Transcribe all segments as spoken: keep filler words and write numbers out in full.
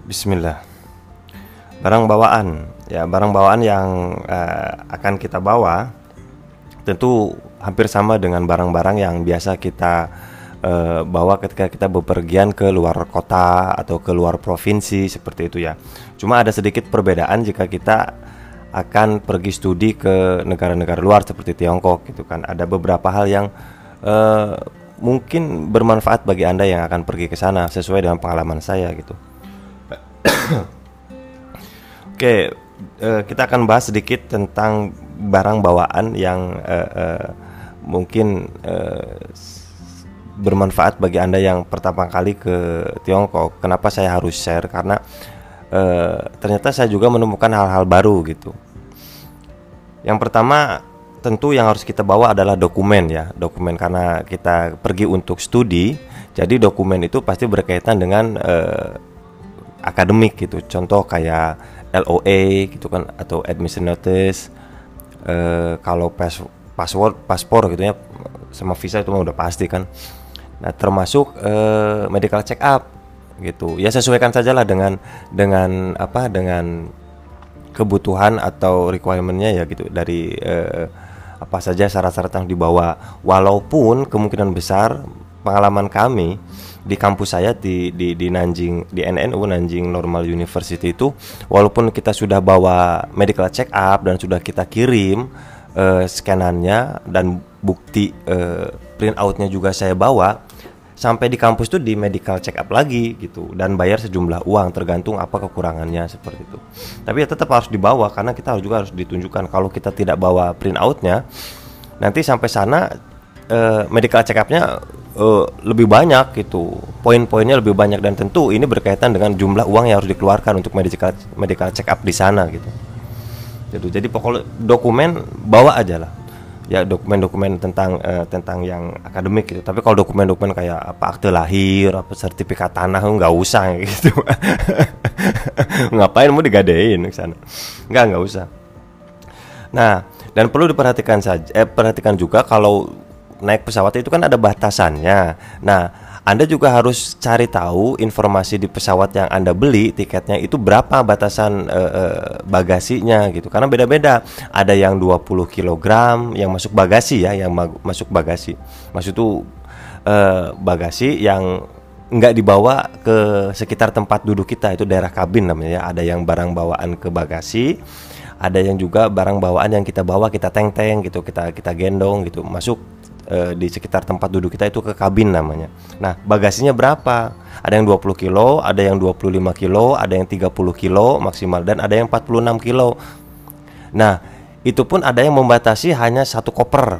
Bismillah. Barang bawaan, ya barang bawaan yang uh, akan kita bawa tentu hampir sama dengan barang-barang yang biasa kita uh, bawa ketika kita bepergian ke luar kota atau ke luar provinsi seperti itu ya. Cuma ada sedikit perbedaan jika kita akan pergi studi ke negara-negara luar seperti Tiongkok gitu kan. Ada beberapa hal yang uh, mungkin bermanfaat bagi Anda yang akan pergi ke sana sesuai dengan pengalaman saya gitu. Oke, uh, kita akan bahas sedikit tentang barang bawaan yang uh, uh, mungkin uh, bermanfaat bagi Anda yang pertama kali ke Tiongkok. Kenapa saya harus share? Karena uh, ternyata saya juga menemukan hal-hal baru gitu. Yang pertama tentu yang harus kita bawa adalah dokumen ya, dokumen karena kita pergi untuk studi. Jadi dokumen itu pasti berkaitan dengan uh, akademik gitu. Contoh kayak L O A gitu kan, atau admission notice. Uh, kalau pas password, paspor gitu ya, sama visa itu mah udah pasti kan. Nah, termasuk uh, medical check up gitu. Ya sesuaikan sajalah dengan dengan apa dengan kebutuhan atau requirement-nya ya gitu, dari uh, apa saja syarat-syarat yang dibawa. Walaupun kemungkinan besar pengalaman kami di kampus saya di di di Nanjing, di N N U Nanjing Normal University itu, walaupun kita sudah bawa medical check up dan sudah kita kirim uh, scanannya dan bukti uh, print outnya juga saya bawa, sampai di kampus tuh di medical check up lagi gitu dan bayar sejumlah uang tergantung apa kekurangannya seperti itu. Tapi ya tetap harus dibawa karena kita juga harus ditunjukkan. Kalau kita tidak bawa print outnya, nanti sampai sana uh, medical check upnya Uh, lebih banyak gitu, poin-poinnya lebih banyak, dan tentu ini berkaitan dengan jumlah uang yang harus dikeluarkan untuk medical medical check up di sana gitu. Jadi, jadi pokok dokumen bawa aja lah, ya dokumen-dokumen tentang uh, tentang yang akademik gitu. Tapi kalau dokumen-dokumen kayak apa akte lahir, apa sertifikat tanah nggak usah gitu. Ngapain mau digadein ke sana? Nggak nggak usah. Nah, dan perlu diperhatikan saja, eh, perhatikan juga kalau naik pesawat itu kan ada batasannya. Nah, Anda juga harus cari tahu informasi di pesawat yang Anda beli tiketnya itu berapa batasan e, e, bagasinya gitu. Karena beda-beda. Ada yang dua puluh kilogram yang masuk bagasi ya, yang ma- masuk bagasi. Maksud itu e, bagasi yang nggak dibawa ke sekitar tempat duduk kita, itu daerah kabin namanya ya. Ada yang barang bawaan ke bagasi, ada yang juga barang bawaan yang kita bawa, kita teng-teng gitu, kita kita gendong gitu, masuk di sekitar tempat duduk kita, itu ke kabin namanya. Nah, bagasinya berapa? Ada yang dua puluh kilo, ada yang dua puluh lima kilo, ada yang tiga puluh kilo maksimal, dan ada yang empat puluh enam kilo. Nah, itu pun ada yang membatasi hanya satu koper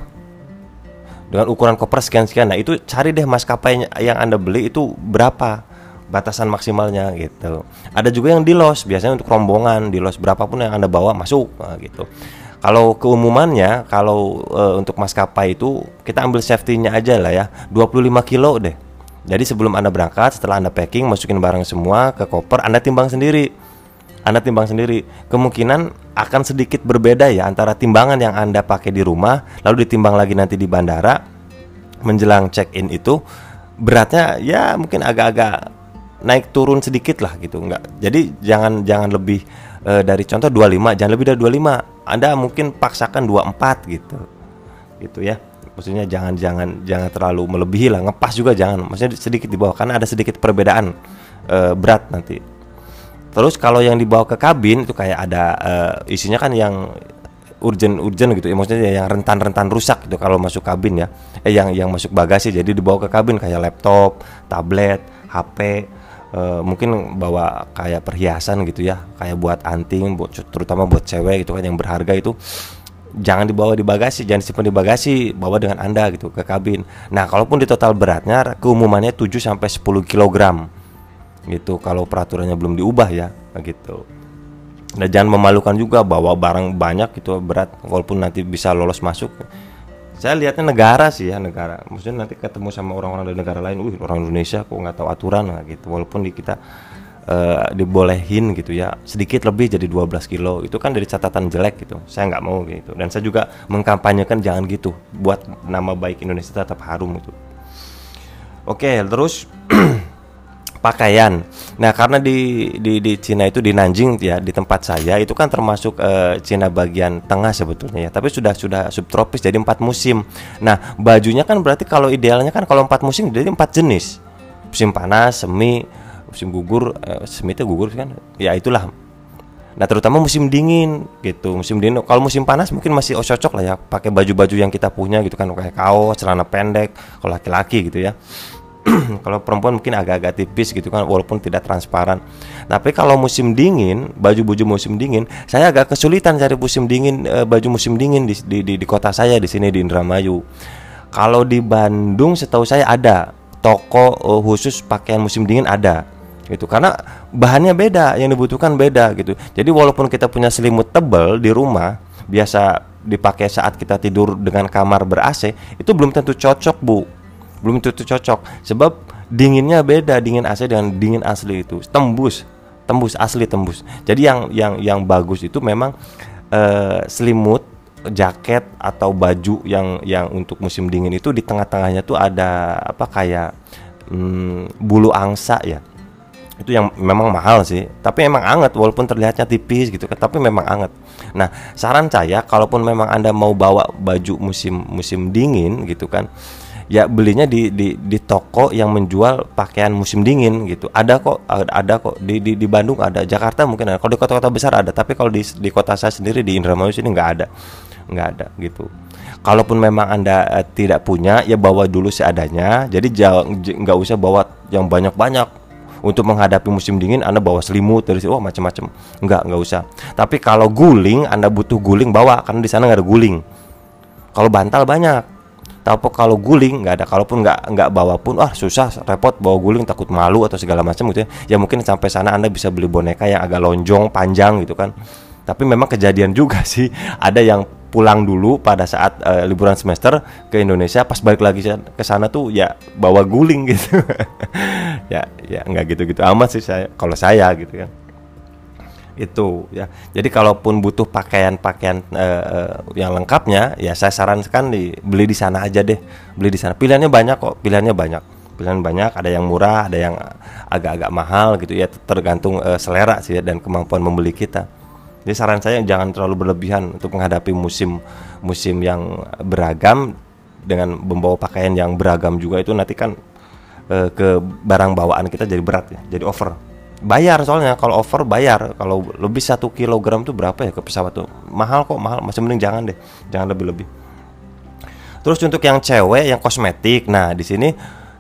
dengan ukuran koper sekian-sekian. Nah, itu cari deh maskapai yang Anda beli itu berapa batasan maksimalnya gitu. Ada juga yang di los, biasanya untuk rombongan di los berapapun yang Anda bawa masuk, nah, gitu. Kalau keumumannya, kalau e, untuk maskapai itu kita ambil safety-nya aja lah ya, dua puluh lima kilo deh. Jadi sebelum Anda berangkat, setelah Anda packing, masukin barang semua ke koper, Anda timbang sendiri. Anda timbang sendiri. Kemungkinan akan sedikit berbeda ya antara timbangan yang Anda pakai di rumah, lalu ditimbang lagi nanti di bandara menjelang check-in itu, beratnya ya mungkin agak-agak naik turun sedikit lah gitu. Enggak. Jadi jangan jangan lebih e, dari contoh dua puluh lima, jangan lebih dari dua puluh lima. Anda mungkin paksakan dua puluh empat gitu. Gitu ya. Maksudnya jangan jangan jangan terlalu melebihi lah, ngepas juga jangan. Maksudnya sedikit di bawah karena ada sedikit perbedaan e, berat nanti. Terus kalau yang dibawa ke kabin itu kayak ada e, isinya kan yang urgent-urgent gitu ya, maksudnya yang rentan-rentan rusak gitu kalau masuk kabin ya. Eh yang yang masuk bagasi, jadi dibawa ke kabin kayak laptop, tablet, H P. Uh, mungkin bawa kayak perhiasan gitu ya, kayak buat anting, buat, terutama buat cewek gitu kan yang berharga, itu jangan dibawa di bagasi, jangan simpan di bagasi, bawa dengan Anda gitu ke kabin. Nah, kalaupun di total beratnya keumumannya tujuh sampai sepuluh kilogram gitu, kalau peraturannya belum diubah ya gitu. Nah, jangan memalukan juga bawa barang banyak gitu berat, walaupun nanti bisa lolos masuk. Saya lihatnya negara sih ya, negara. Maksudnya nanti ketemu sama orang-orang dari negara lain, wih orang Indonesia kok nggak tahu aturan lah gitu. Walaupun di kita uh, dibolehin gitu ya, sedikit lebih jadi dua belas kilo. Itu kan dari catatan jelek gitu. Saya nggak mau gitu. Dan saya juga mengkampanyekan jangan gitu, buat nama baik Indonesia tetap harum gitu. Oke, terus pakaian. Nah, karena di di di Cina itu, di Nanjing ya, di tempat saya itu kan termasuk uh, Cina bagian tengah sebetulnya ya, tapi sudah sudah subtropis, jadi empat musim. Nah, bajunya kan berarti kalau idealnya kan kalau empat musim jadi empat jenis. Musim panas, semi, musim gugur, uh, semi itu gugur kan. Ya itulah. Nah, terutama musim dingin gitu. Musim dingin, kalau musim panas mungkin masih oh, cocok lah ya pakai baju-baju yang kita punya gitu kan, kayak kaos, celana pendek kalau laki-laki gitu ya. Kalau perempuan mungkin agak-agak tipis gitu kan, walaupun tidak transparan. Tapi kalau musim dingin, baju-baju musim dingin, saya agak kesulitan cari musim dingin, e, baju musim dingin di, di, di, di kota saya di sini di Indramayu. Kalau di Bandung setahu saya ada toko e, khusus pakaian musim dingin ada, gitu. Karena bahannya beda, yang dibutuhkan beda gitu. Jadi walaupun kita punya selimut tebal di rumah, biasa dipakai saat kita tidur dengan kamar ber-A C, itu belum tentu cocok, Bu. Belum tentu cocok, sebab dinginnya beda, dingin A C dengan dingin asli itu tembus, tembus asli tembus. Jadi yang yang yang bagus itu memang uh, selimut, jaket atau baju yang yang untuk musim dingin itu di tengah-tengahnya tuh ada apa kayak hmm, bulu angsa ya. Itu yang memang mahal sih, tapi emang anget walaupun terlihatnya tipis gitu kan, tapi memang anget. Nah, saran saya kalaupun memang Anda mau bawa baju musim musim dingin gitu kan, ya belinya di, di di toko yang menjual pakaian musim dingin gitu. Ada kok, ada kok di di, di Bandung ada, Jakarta mungkin ada. Kalau di kota-kota besar ada, tapi kalau di di kota saya sendiri di Indramayu sini nggak ada, nggak ada gitu. Kalaupun memang Anda eh, tidak punya, ya bawa dulu seadanya. Jadi jangan, nggak usah bawa yang banyak-banyak. Untuk menghadapi musim dingin Anda bawa selimut dari oh macam-macam, nggak nggak usah. Tapi kalau guling, Anda butuh guling, bawa, karena di sana nggak ada guling. Kalau bantal banyak, tapi kalau guling nggak ada. Kalaupun nggak nggak bawa pun, ah susah, repot bawa guling, takut malu atau segala macam gitu ya. Ya mungkin sampai sana Anda bisa beli boneka yang agak lonjong, panjang gitu kan. Tapi memang kejadian juga sih, ada yang pulang dulu pada saat uh, liburan semester ke Indonesia, pas balik lagi ke sana tuh ya bawa guling gitu. ya ya nggak gitu-gitu amat sih saya, kalau saya gitu kan. Itu ya. Jadi kalaupun butuh pakaian-pakaian uh, yang lengkapnya, ya saya sarankan di beli di sana aja deh. Beli di sana. Pilihannya banyak kok, pilihannya banyak. Pilihan banyak, ada yang murah, ada yang agak-agak mahal gitu ya, tergantung uh, selera sih ya, dan kemampuan membeli kita. Jadi saran saya jangan terlalu berlebihan untuk menghadapi musim musim yang beragam dengan membawa pakaian yang beragam juga, itu nanti kan uh, ke barang bawaan kita jadi berat ya, jadi over. Bayar soalnya kalau over bayar, kalau lebih satu kilogram tuh berapa ya ke pesawat tuh, mahal kok, mahal. Masih mending jangan deh, jangan lebih-lebih. Terus untuk yang cewek yang kosmetik, nah di sini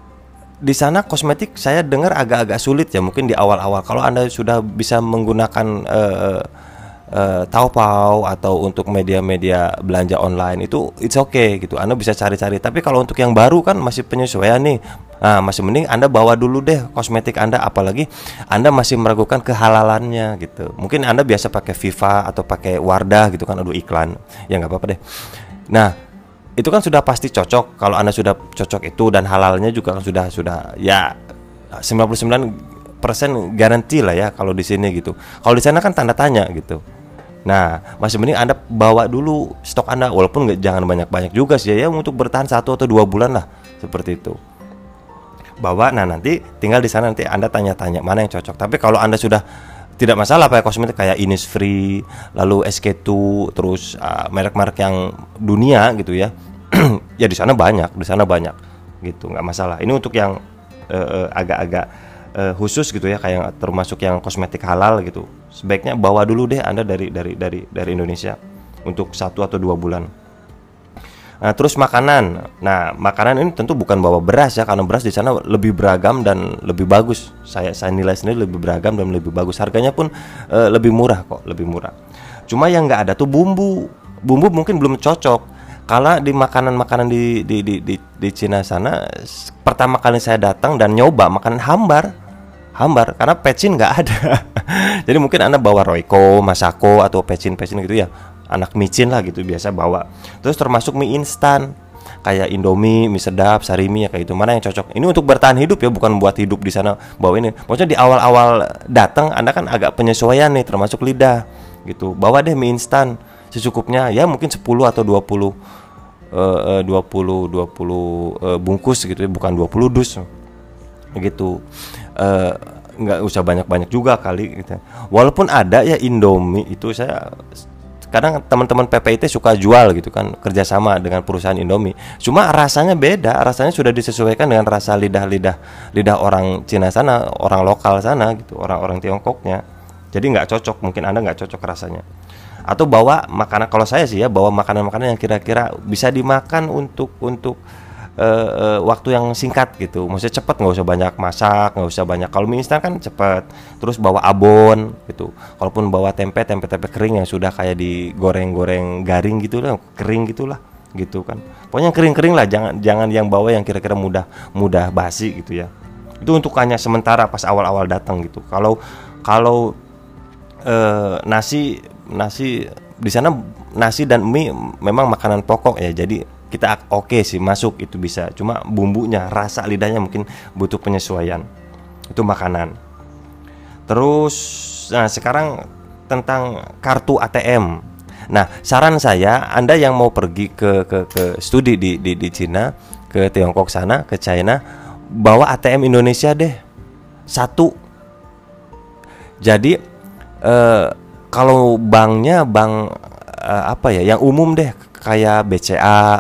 di sana kosmetik saya dengar agak-agak sulit ya, mungkin di awal-awal. Kalau Anda sudah bisa menggunakan uh, Uh, Taobao atau untuk media-media belanja online itu it's okay gitu, Anda bisa cari-cari. Tapi kalau untuk yang baru kan masih penyesuaian nih, nah masih mending Anda bawa dulu deh kosmetik Anda, apalagi Anda masih meragukan kehalalannya gitu. Mungkin Anda biasa pakai Viva atau pakai Wardah gitu kan, aduh iklan, ya nggak apa-apa deh. Nah itu kan sudah pasti cocok, kalau Anda sudah cocok itu dan halalnya juga kan sudah sudah ya sembilan puluh sembilan persen garansi lah ya kalau di sini gitu. Kalau di sana kan tanda tanya gitu. Nah, masih mending Anda bawa dulu stok Anda, walaupun nggak, jangan banyak-banyak juga sih ya, untuk bertahan satu atau dua bulan lah, seperti itu. Bawa, nah nanti tinggal di sana nanti Anda tanya-tanya mana yang cocok. Tapi kalau Anda sudah tidak masalah pakai kosmetik kayak Innisfree, lalu S K dua, terus uh, merek-merek yang dunia gitu ya, ya di sana banyak, di sana banyak, gitu, nggak masalah. Ini untuk yang uh, agak-agak Uh, khusus gitu ya, kayak termasuk yang kosmetik halal gitu, sebaiknya bawa dulu deh Anda dari dari dari dari Indonesia untuk satu atau dua bulan. Nah, terus makanan. Nah, makanan ini tentu bukan bawa beras ya, karena beras di sana lebih beragam dan lebih bagus. Saya saya nilai sendiri lebih beragam dan lebih bagus. Harganya pun uh, lebih murah kok, lebih murah. Cuma yang nggak ada tuh bumbu. Bumbu mungkin belum cocok. Kalau di makanan-makanan di di di di, di Cina sana, pertama kali saya datang dan nyoba makanan hambar. Hambar karena pecin nggak ada. Jadi mungkin Anda bawa Royco, Masako atau pecin-pecin gitu ya, anak micin lah gitu biasa bawa. Terus termasuk mie instan kayak Indomie, mie sedap, Sarimi ya kayak itu. Mana yang cocok? Ini untuk bertahan hidup ya, bukan buat hidup di sana bawa ini. Maksudnya di awal-awal datang Anda kan agak penyesuaian nih, termasuk lidah gitu. Bawa deh mie instan secukupnya ya, mungkin sepuluh atau dua puluh uh, dua puluh dua puluh uh, bungkus gitu ya, bukan dua puluh dus. gitu. Eh, nggak usah banyak-banyak juga kali gitu. Walaupun ada ya Indomie itu, saya kadang teman-teman P P I T suka jual gitu kan, kerjasama dengan perusahaan Indomie. Cuma rasanya beda, rasanya sudah disesuaikan dengan rasa lidah-lidah lidah orang Cina sana, orang lokal sana gitu, orang-orang Tiongkoknya. Jadi nggak cocok, mungkin Anda nggak cocok rasanya. Atau bawa makanan, kalau saya sih ya bawa makanan-makanan yang kira-kira bisa dimakan untuk untuk uh, uh, waktu yang singkat gitu, maksudnya cepat, nggak usah banyak masak, nggak usah banyak. Kalau mie instan kan cepat. Terus bawa abon gitu. Kalaupun bawa tempe, tempe-tempe kering yang sudah kayak digoreng-goreng garing gitu lah, kering gitulah, gitu kan. Pokoknya kering-kering lah, jangan jangan yang bawa yang kira-kira mudah mudah basi gitu ya. Itu untuk hanya sementara pas awal-awal datang gitu. Kalau kalau uh, nasi nasi di sana, nasi dan mie memang makanan pokok ya, jadi kita oke okay sih masuk, itu bisa. Cuma bumbunya, rasa lidahnya mungkin butuh penyesuaian. Itu makanan. Terus nah sekarang tentang kartu A T M. Nah, saran saya, Anda yang mau pergi ke ke, ke studi di, di di Cina, ke Tiongkok sana, ke China, bawa A T M Indonesia deh. Satu. Jadi eh, kalau banknya bank eh, apa ya, yang umum deh, kayak B C A,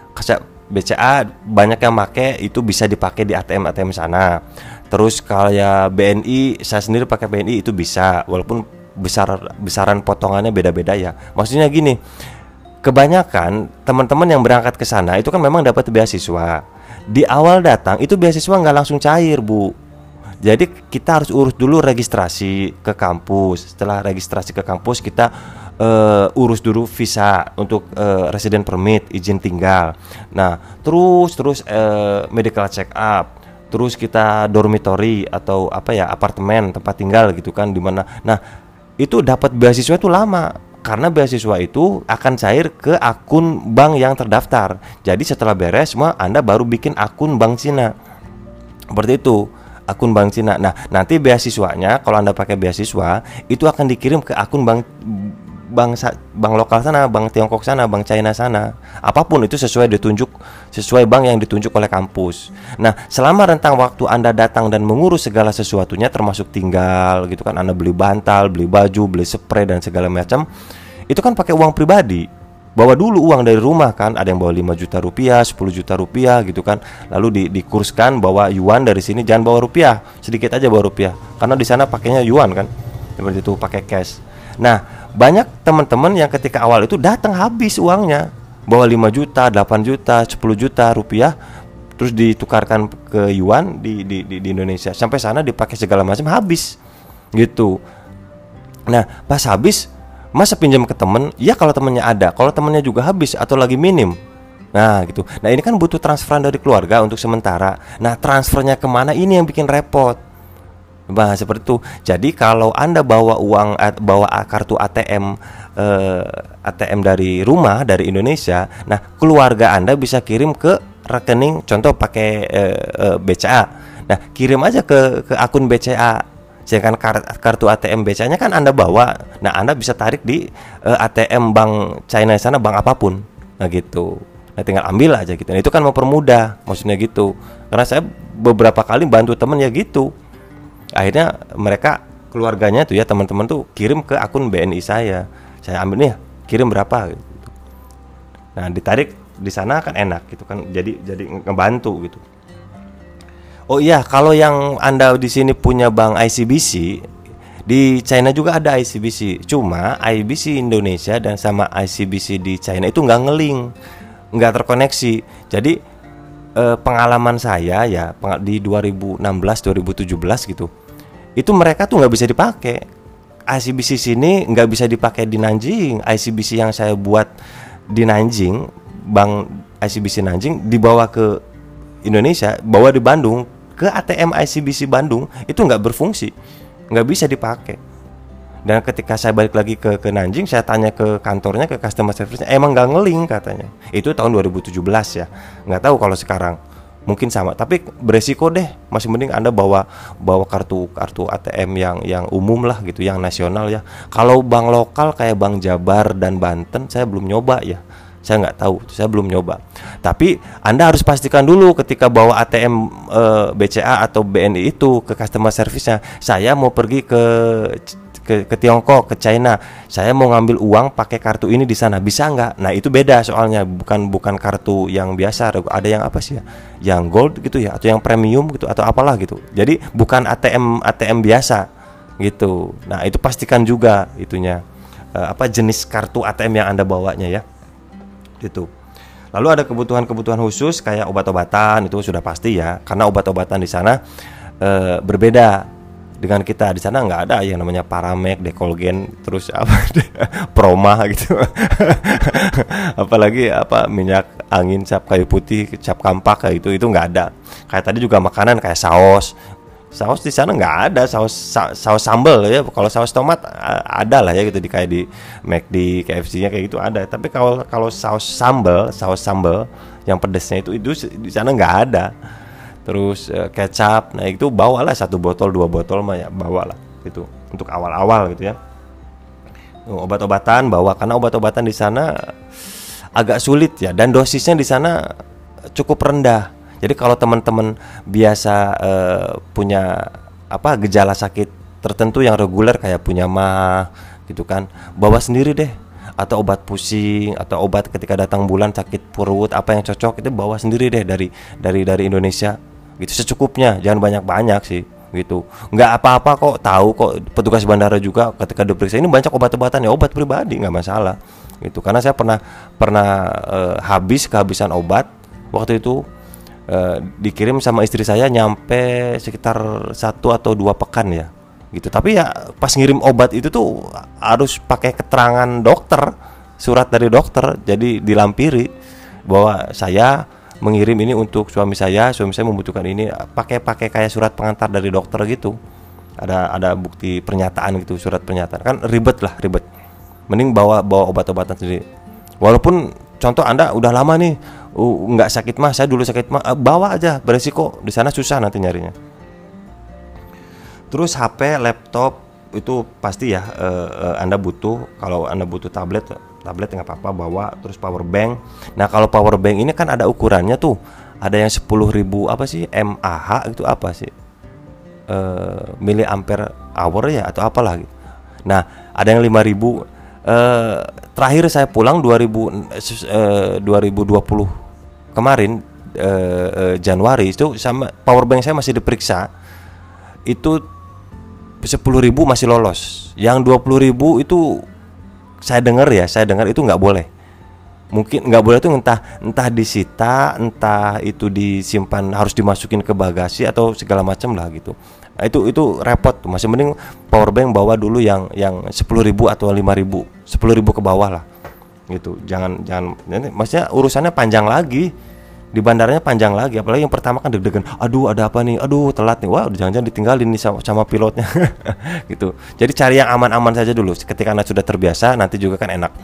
B C A banyak yang make, itu bisa dipakai di A T M A T M sana. Terus kayak B N I, saya sendiri pakai B N I itu bisa, walaupun besar besaran potongannya beda-beda ya. Maksudnya gini, kebanyakan teman-teman yang berangkat ke sana itu kan memang dapat beasiswa. Di awal datang itu beasiswa nggak langsung cair, Bu. Jadi kita harus urus dulu registrasi ke kampus. Setelah registrasi ke kampus, kita uh, urus dulu visa untuk uh, resident permit, izin tinggal. Nah, terus terus uh, medical check up. Terus kita dormitory atau apa ya, apartemen tempat tinggal gitu kan, di mana. Nah, itu dapat beasiswa itu lama, karena beasiswa itu akan cair ke akun bank yang terdaftar. Jadi setelah beres semua, Anda baru bikin akun bank Cina. Seperti itu, akun bank Cina. Nah, nanti beasiswanya kalau Anda pakai beasiswa itu akan dikirim ke akun bank bank bank lokal sana, bank Tiongkok sana, bank China sana. Apapun itu sesuai ditunjuk, sesuai bank yang ditunjuk oleh kampus. Nah, selama rentang waktu Anda datang dan mengurus segala sesuatunya, termasuk tinggal gitu kan, Anda beli bantal, beli baju, beli spray dan segala macam, itu kan pakai uang pribadi. Bawa dulu uang dari rumah kan, ada yang bawa lima juta rupiah, sepuluh juta rupiah gitu kan. Lalu di, dikurskan bawa yuan dari sini, jangan bawa rupiah, sedikit aja bawa rupiah. Karena di sana pakainya yuan kan. Seperti itu, pakai cash. Nah, banyak teman-teman yang ketika awal itu datang habis uangnya. Bawa lima juta, delapan juta, sepuluh juta rupiah, terus ditukarkan ke yuan di di di, di Indonesia. Sampai sana dipakai segala macam, habis. Gitu. Nah, pas habis, masa pinjam ke temen? Ya kalau temennya ada, kalau temennya juga habis atau lagi minim. Nah gitu. Nah ini kan butuh transferan dari keluarga untuk sementara. Nah transfernya kemana, ini yang bikin repot. Bah seperti itu. Jadi kalau Anda bawa uang, bawa kartu A T M eh, A T M dari rumah, dari Indonesia, nah keluarga Anda bisa kirim ke rekening, contoh pakai eh, eh, B C A. Nah kirim aja ke ke akun B C A. Sedangkan kartu A T M B C A-nya kan Anda bawa. Nah, Anda bisa tarik di uh, A T M bank China sana, bank apapun. Nah, gitu. Nah, tinggal ambil aja gitu. Nah, itu kan mempermudah, maksudnya gitu. Karena saya beberapa kali bantu temen ya gitu. Akhirnya mereka, keluarganya tuh ya, teman-teman tuh kirim ke akun B N I saya. Saya ambil nih, kirim berapa gitu. Nah, ditarik di sana kan enak gitu kan. Jadi jadi ngebantu gitu. Oh iya, kalau yang Anda di sini punya bank I C B C, di China juga ada I C B C. Cuma I C B C Indonesia dan sama I C B C di China itu nggak ngeling, nggak terkoneksi. Jadi eh, pengalaman saya ya di dua ribu enam belas dua ribu tujuh belas gitu, itu mereka tuh nggak bisa dipakai. I C B C sini nggak bisa dipakai di Nanjing. I C B C yang saya buat di Nanjing, bank I C B C Nanjing, dibawa ke Indonesia, bawa di Bandung ke A T M I C B C Bandung, itu nggak berfungsi, nggak bisa dipakai. Dan ketika saya balik lagi ke ke Nanjing, saya tanya ke kantornya, ke customer service-nya, emang nggak ngeling katanya. Itu tahun dua ribu tujuh belas ya, nggak tahu kalau sekarang mungkin sama, tapi beresiko deh. Masih mending Anda bawa bawa kartu kartu A T M yang yang umum lah gitu, yang nasional ya. Kalau bank lokal kayak Bank Jabar dan Banten, saya belum nyoba ya. Saya nggak tahu, saya belum nyoba. Tapi Anda harus pastikan dulu ketika bawa A T M e, B C A atau B N I itu ke customer service-nya, saya mau pergi ke ke, ke Tiongkok, ke China, saya mau ngambil uang pakai kartu ini di sana, bisa nggak? Nah itu beda soalnya, bukan bukan kartu yang biasa, ada yang apa sih ya, yang gold gitu ya, atau yang premium gitu, atau apalah gitu. Jadi bukan A T M A T M biasa gitu. Nah itu pastikan juga itunya, uh, apa jenis kartu A T M yang Anda bawanya ya, gitu. Lalu ada kebutuhan-kebutuhan khusus kayak obat-obatan, itu sudah pasti ya, karena obat-obatan di sana uh, berbeda dengan kita. Di sana nggak ada yang namanya Paramek, Dekolgen, terus apa Proma gitu. Apalagi apa minyak angin, cap kayu putih, cap kampak kayak itu itu nggak ada. Kayak tadi juga makanan kayak saus. Saus di sana nggak ada, saus sa, saus sambal ya. Kalau saus tomat ada lah ya gitu, di kayak di McD, K F C-nya kayak gitu ada. Tapi kalau kalau saus sambal, saus sambal yang pedesnya itu itu di sana nggak ada. Terus uh, kecap, nah itu bawalah satu botol dua botol mah ya bawalah itu untuk awal-awal gitu ya. Uh, obat-obatan bawa, karena obat-obatan di sana agak sulit ya, dan dosisnya di sana cukup rendah. Jadi kalau teman-teman biasa uh, punya apa gejala sakit tertentu yang reguler kayak punya mah gitu kan, bawa sendiri deh. Atau obat pusing, atau obat ketika datang bulan sakit perut, apa yang cocok itu bawa sendiri deh dari dari dari Indonesia gitu, secukupnya, jangan banyak-banyak sih gitu. Nggak apa-apa kok, tahu kok petugas bandara juga ketika diperiksa ini banyak obat-obatan ya, obat pribadi nggak masalah gitu. Karena saya pernah pernah uh, habis kehabisan obat waktu itu, uh, dikirim sama istri saya nyampe sekitar satu atau dua pekan ya gitu. Tapi ya pas ngirim obat itu tuh harus pakai keterangan dokter, surat dari dokter, jadi dilampiri bahwa saya mengirim ini untuk suami saya, suami saya membutuhkan ini, pakai pakai kayak surat pengantar dari dokter gitu. Ada ada bukti pernyataan gitu, surat pernyataan. Kan ribet lah, ribet. Mending bawa bawa obat-obatan sendiri. Walaupun contoh Anda udah lama nih uh, nggak sakit mah, saya dulu sakit mah, uh, bawa aja, beresiko di sana susah nanti nyarinya. Terus H P, laptop itu pasti ya, uh, uh, Anda butuh. Kalau Anda butuh tablet, tablet nggak apa-apa bawa. Terus power bank. Nah kalau power bank ini kan ada ukurannya tuh, ada yang sepuluh ribu apa sih, mAh itu apa sih, uh, miliampere hour ya atau apalah gitu. Nah ada yang lima ribu. uh, Terakhir saya pulang dua ribu, uh, dua ribu dua puluh kemarin, uh, uh, Januari itu, sama power bank saya masih diperiksa, itu sepuluh ribu masih lolos. Yang dua puluh ribu itu saya dengar ya, saya dengar itu nggak boleh. Mungkin nggak boleh itu entah entah disita, entah itu disimpan, harus dimasukin ke bagasi atau segala macam lah gitu. Nah, itu itu repot tuh. Masih mending power bank bawa dulu yang yang sepuluh ribu atau lima ribu, sepuluh ribu ke bawah lah gitu. Jangan jangan ini maksudnya urusannya panjang lagi. Di bandaranya panjang lagi, apalagi yang pertama kan deg-degan, aduh ada apa nih, aduh telat nih, wah jangan-jangan ditinggalin nih sama, sama pilotnya gitu. Jadi cari yang aman-aman saja dulu. Ketika Anda sudah terbiasa, nanti juga kan enak.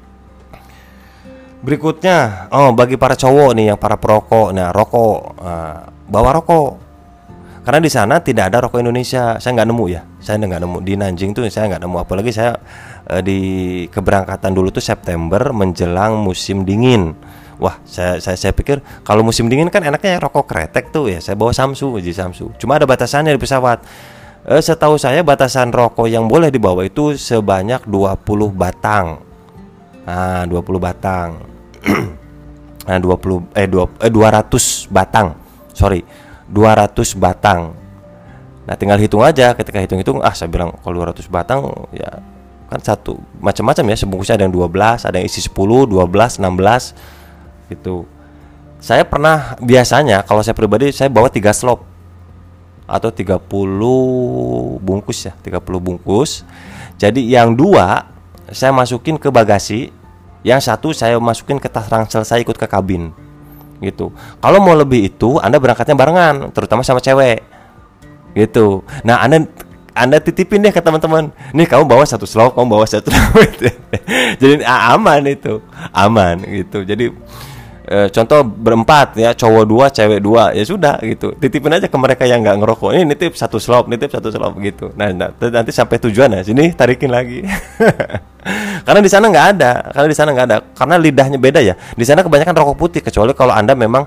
Berikutnya, oh bagi para cowok nih, yang para perokok, nah rokok, nah, bawa rokok. Karena di sana tidak ada rokok Indonesia, saya nggak nemu ya, saya nggak nemu di Nanjing tuh, saya nggak nemu. Apalagi saya eh, di keberangkatan dulu tuh September menjelang musim dingin. Wah, saya, saya saya pikir kalau musim dingin kan enaknya rokok kretek tuh ya. Saya bawa Samsu, uji Samsu. Cuma ada batasannya di pesawat. Eh, setahu saya batasan rokok yang boleh dibawa itu sebanyak dua puluh batang. Nah, dua puluh batang. Nah, dua puluh eh, dua, eh dua ratus batang. Sorry, dua ratus batang. Nah, tinggal hitung aja. Ketika hitung-hitung, ah saya bilang kalau dua ratus batang ya kan satu macam-macam ya, sebungkusnya ada yang dua belas, ada yang isi sepuluh, dua belas, enam belas gitu. Saya pernah, biasanya kalau saya pribadi saya bawa tiga slop atau tiga puluh bungkus ya, tiga puluh bungkus. Jadi yang dua saya masukin ke bagasi, yang satu saya masukin ke tas ransel saya ikut ke kabin gitu. Kalau mau lebih itu Anda berangkatnya barengan, terutama sama cewek gitu. Nah Anda Anda titipin deh ke teman-teman, nih kamu bawa satu slop, kamu bawa satu jadi aman itu, aman gitu. Jadi E, contoh berempat ya, cowok dua, cewek dua, ya sudah gitu. Titipin aja ke mereka yang nggak ngerokok. Ini nitip satu slop, nitip satu slop gitu. Nah, nah nanti sampai tujuan ya, sini tarikin lagi. Karena di sana nggak ada, karena di sana nggak ada, karena lidahnya beda ya. Di sana kebanyakan rokok putih, kecuali kalau Anda memang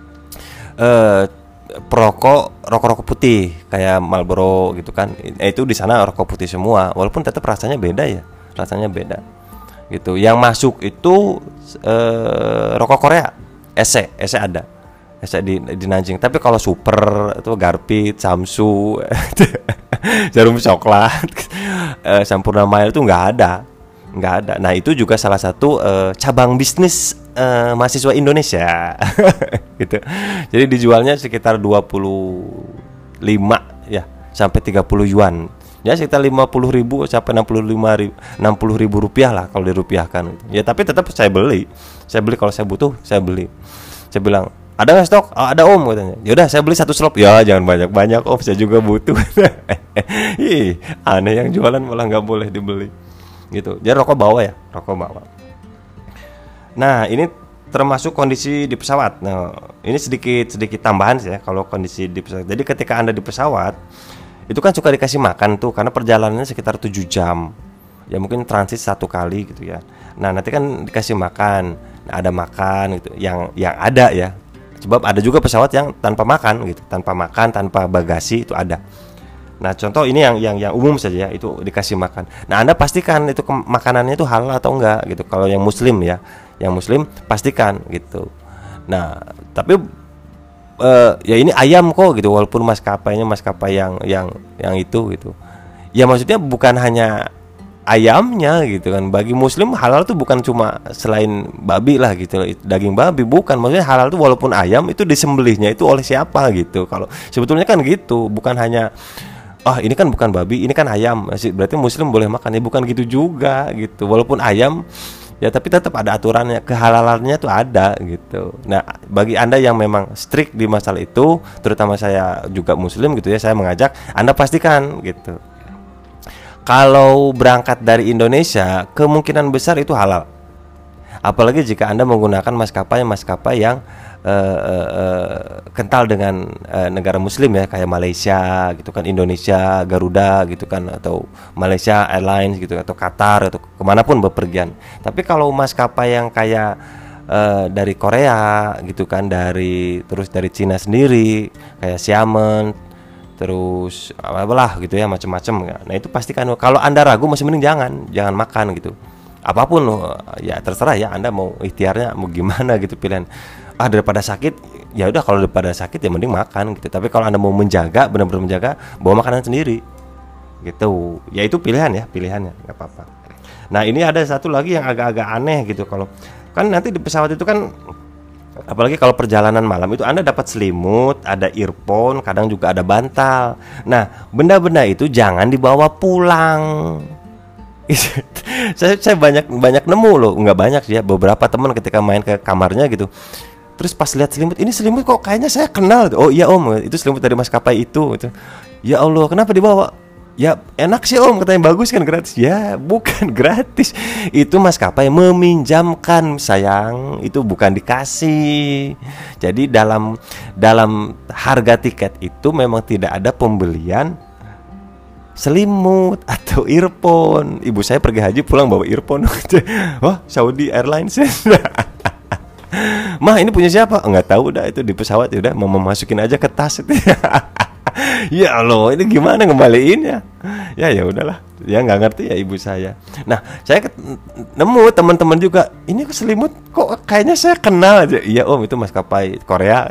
eh, perokok rokok-rokok putih kayak Marlboro gitu kan. Eh, itu di sana rokok putih semua, walaupun tetap rasanya beda ya, rasanya beda. Gitu. Yang masuk itu eh, rokok Korea, Ese, Ese ada. Ese di di Nanjing. Tapi kalau Super itu Garpit, Samsu, Jarum Coklat, eh, Sampurna Mile itu nggak ada. Nggak ada. Nah, itu juga salah satu uh, cabang bisnis uh, mahasiswa Indonesia. Gitu. Jadi dijualnya sekitar dua puluh lima ya sampai tiga puluh yuan. Ya sekitar lima puluh ribu sampai enam puluh lima ribu, enam puluh ribu rupiah lah kalau dirupiahkan. Ya tapi tetap saya beli. Saya beli kalau saya butuh, saya beli. Saya bilang, "Ada nggak stok?" Oh, "ada Om," katanya. "Ya udah saya beli satu slop." "Ya jangan banyak-banyak Om, saya juga butuh." Ih, aneh, yang jualan malah nggak boleh dibeli. Gitu. Jadi rokok bawa ya, rokok bawa. Nah, ini termasuk kondisi di pesawat. Nah, ini sedikit sedikit tambahan sih ya kalau kondisi di pesawat. Jadi ketika Anda di pesawat, itu kan suka dikasih makan tuh karena perjalanannya sekitar tujuh jam. Ya mungkin transit satu kali gitu ya. Nah, nanti kan dikasih makan. Nah, ada makan gitu. Yang yang ada ya. Sebab ada juga pesawat yang tanpa makan gitu, tanpa makan, tanpa bagasi itu ada. Nah, contoh ini yang yang yang umum saja ya, itu dikasih makan. Nah, Anda pastikan itu ke- makanannya itu halal atau enggak gitu. Kalau yang muslim ya, yang muslim pastikan gitu. Nah, tapi uh, ya ini ayam kok gitu, walaupun maskapainya maskapai yang yang yang itu gitu. Ya maksudnya bukan hanya ayamnya gitu kan. Bagi muslim halal tuh bukan cuma selain babi lah gitu, daging babi bukan. Maksudnya halal tuh walaupun ayam itu disembelihnya itu oleh siapa gitu. Kalau sebetulnya kan gitu, bukan hanya ah ini kan bukan babi, ini kan ayam, berarti muslim boleh makan. Ya bukan gitu juga gitu. Walaupun ayam ya tapi tetap ada aturannya, kehalalannya tuh ada gitu. Nah, bagi Anda yang memang strict di masalah itu, terutama saya juga muslim gitu ya, saya mengajak Anda pastikan gitu. Kalau berangkat dari Indonesia, kemungkinan besar itu halal. Apalagi jika Anda menggunakan maskapai-maskapai yang uh, uh, uh, kental dengan uh, negara muslim ya, kayak Malaysia gitu kan, Indonesia, Garuda gitu kan, atau Malaysia Airlines gitu, atau Qatar, atau kemanapun bepergian. Tapi kalau maskapai yang kayak uh, dari Korea gitu kan, dari terus dari Cina sendiri, kayak Xiamen, terus apalah gitu ya, macam-macam. Nah itu pastikan, kalau Anda ragu masih mending jangan, jangan makan gitu. Apapun ya terserah ya, Anda mau ikhtiarnya mau gimana gitu, pilihan. Ah daripada sakit, ya udah, kalau daripada sakit ya mending makan gitu. Tapi kalau Anda mau menjaga, benar-benar menjaga, bawa makanan sendiri gitu. Ya itu pilihan ya, pilihannya, nggak apa-apa. Nah ini ada satu lagi yang agak-agak aneh gitu. Kalau kan nanti di pesawat itu kan, apalagi kalau perjalanan malam itu Anda dapat selimut, ada earphone, kadang juga ada bantal. Nah benda-benda itu jangan dibawa pulang. saya saya banyak banyak nemu loh, nggak banyak sih ya, beberapa teman ketika main ke kamarnya gitu, terus pas lihat selimut, ini selimut kok kayaknya saya kenal. Oh iya Om, itu selimut dari maskapai itu. Gitu. Ya Allah, kenapa dibawa? Ya enak sih Om, katanya bagus kan, gratis. Ya bukan gratis, itu maskapai meminjamkan sayang, itu bukan dikasih. Jadi dalam dalam harga tiket itu memang tidak ada pembelian selimut atau earphone. Ibu saya pergi haji pulang bawa earphone. Wah, Saudi Airlines. Mah ini punya siapa? Enggak tahu, udah itu di pesawat, udah mau memasukin aja ke tas itu. Ya Allah, ini gimana ngembaliinnya? Ya ya udahlah, ya nggak ngerti ya ibu saya. Nah saya nemu teman-teman juga, ini kok selimut kok kayaknya saya kenal aja. Iya Om, itu maskapai Korea.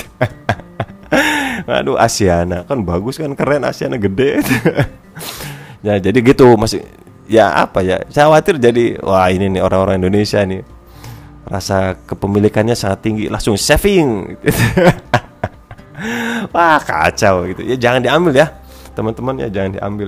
Aduh, Asiana kan bagus kan, keren, Asiana gede. Ya jadi gitu, masih ya apa ya, saya khawatir jadi wah ini nih orang-orang Indonesia nih rasa kepemilikannya sangat tinggi, langsung saving. Wah kacau gitu ya, jangan diambil ya teman-teman ya, jangan diambil.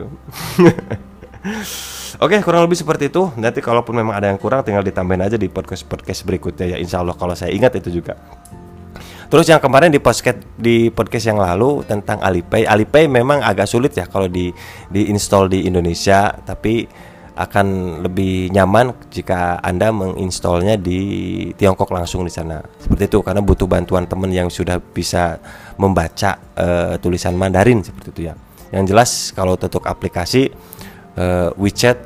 Oke, kurang lebih seperti itu. Nanti kalaupun memang ada yang kurang tinggal ditambahin aja di podcast-podcast berikutnya ya, insya Allah kalau saya ingat itu juga. Terus yang kemarin di podcast di podcast yang lalu tentang Alipay, Alipay memang agak sulit ya kalau di diinstal di Indonesia, tapi akan lebih nyaman jika Anda menginstalnya di Tiongkok langsung di sana. Seperti itu, karena butuh bantuan teman yang sudah bisa membaca uh, tulisan Mandarin seperti itu ya. Yang jelas kalau untuk aplikasi uh, WeChat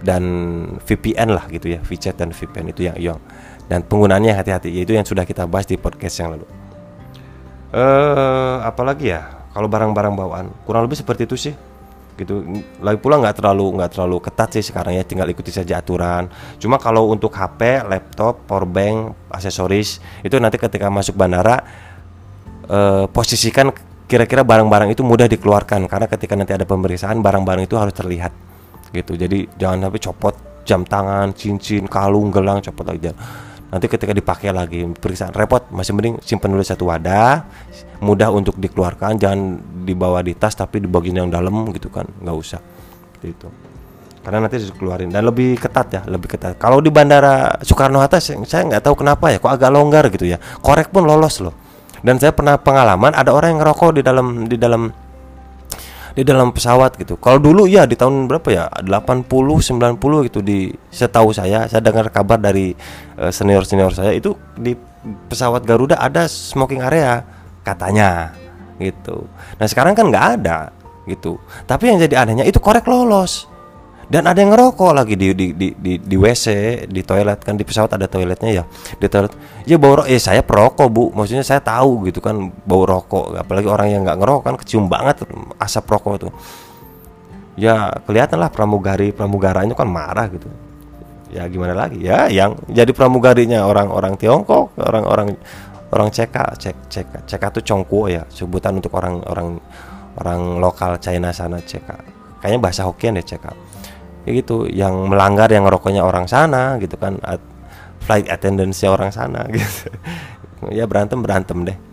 dan V P N lah gitu ya, WeChat dan V P N itu yang yang dan penggunaannya hati-hati, yaitu yang sudah kita bahas di podcast yang lalu. Eh, apalagi ya, kalau barang-barang bawaan kurang lebih seperti itu sih, gitu. Lagi pula nggak terlalu nggak terlalu ketat sih sekarang ya, tinggal ikuti saja aturan. Cuma kalau untuk H P, laptop, powerbank, aksesoris itu nanti ketika masuk bandara eh, posisikan kira-kira barang-barang itu mudah dikeluarkan, karena ketika nanti ada pemeriksaan barang-barang itu harus terlihat, gitu. Jadi jangan sampai copot jam tangan, cincin, kalung, gelang, copot lagi. Nanti ketika dipakai lagi periksaan repot, masih mending simpan dulu satu wadah, mudah untuk dikeluarkan, jangan dibawa di tas tapi di bagian yang dalam gitu kan, nggak usah gitu. Karena nanti dikeluarin dan lebih ketat ya, lebih ketat. Kalau di Bandara Soekarno-Hatta saya nggak tahu kenapa ya, kok agak longgar gitu ya. Korek pun lolos loh. Dan saya pernah pengalaman ada orang yang ngerokok di dalam di dalam di dalam pesawat gitu. Kalau dulu ya di tahun berapa ya, delapan puluh sembilan puluh gitu, di setahu saya saya dengar kabar dari uh, senior-senior saya itu di pesawat Garuda ada smoking area katanya gitu. Nah sekarang kan nggak ada gitu. Tapi yang jadi anehnya itu korek lolos. Dan ada yang ngerokok lagi di di di di, di W C, di toilet kan, di pesawat ada toiletnya ya. Di toilet. Ya bau rokok, eh saya perokok bu, maksudnya saya tahu gitu kan bau rokok. Apalagi orang yang nggak ngerokok kan kecium banget asap rokok tuh. Ya kelihatan lah pramugari pramugaranya kan marah gitu. Ya gimana lagi ya, yang jadi pramugarinya orang-orang Tiongkok, orang-orang orang C K, C K, C K tuh Congkuo ya, sebutan untuk orang-orang orang lokal China sana C K. Kayaknya bahasa Hokkien deh C K. Ya gitu, yang melanggar yang ngerokoknya orang sana gitu kan, at, flight attendance-nya orang sana gitu. Ya berantem berantem deh.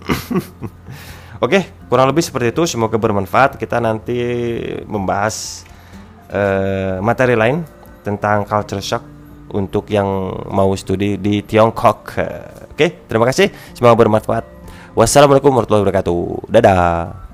Oke, kurang lebih seperti itu. Semoga bermanfaat. Kita nanti membahas uh, materi lain tentang culture shock untuk yang mau studi di Tiongkok. Oke, terima kasih. Semoga bermanfaat. Wassalamualaikum warahmatullahi wabarakatuh. Dadah.